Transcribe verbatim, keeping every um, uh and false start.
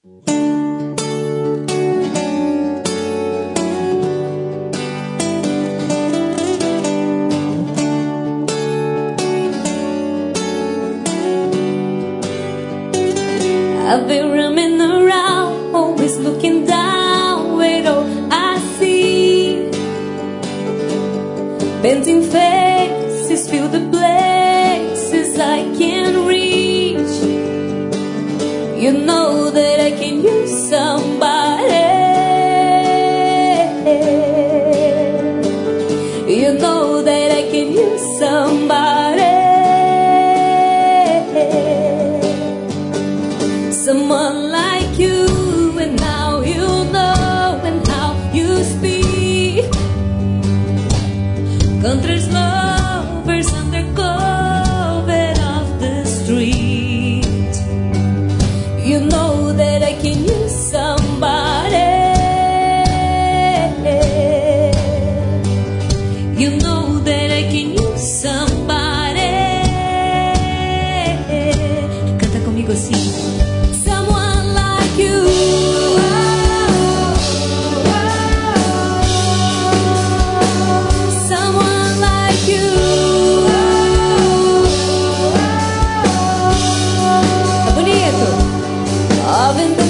I've been roaming around, always looking down, where all I see painting faces, fill the places I can't reach. You know that I can use somebody. You know that I can use somebody. Someone like you, and now you know, and how you speak. Country's lovers under cover of the street. You know that I can use somebody. You know that I can use somebody. Canta comigo assim. Loving the